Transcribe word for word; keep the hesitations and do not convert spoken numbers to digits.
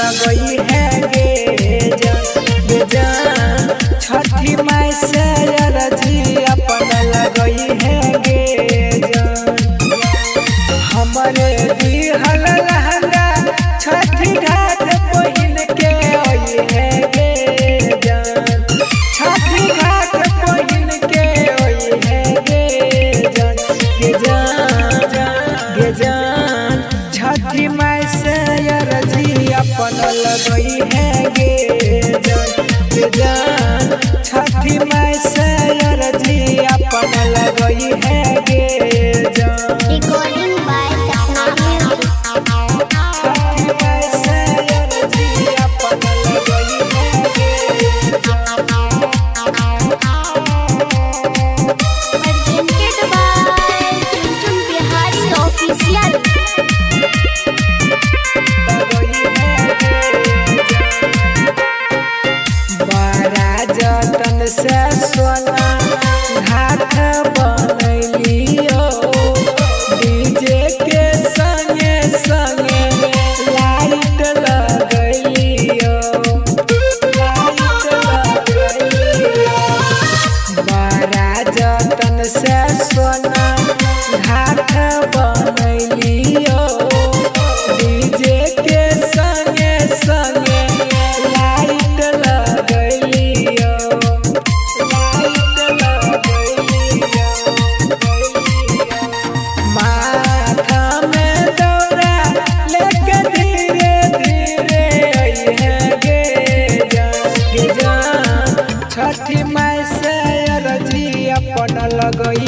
लगई है गे जान जान छठी माई से अरजी अपन लगई है गे जान हमरे दिहल लहंगा छठी घाट पहिन के आई है गे जान छठी घाट पहिन के आई है गे जान गे जान गे जान छठी माई से अरजी अपन लगई है गे जान गे जान छठी माई से अरजी अपन लगई है गे जान recording by Sapna music Chhathi Mai से अरजी अपन लगई है गे जान presented by Chunchun Bihari official बड़ा जतन से सोना घाट बनैलियो डीजे के संगे संगे लाइट लगैलियो लाइट लगैलियो बड़ा जतन से सोना घाट बनैलियो डीजे के संगे संगे लाइट लगैलियो लाइट लगैलियो माथा में दौरा लेके धीरे धीरे आई है गे जान गे जान छठी माई से अरजी अपन लगई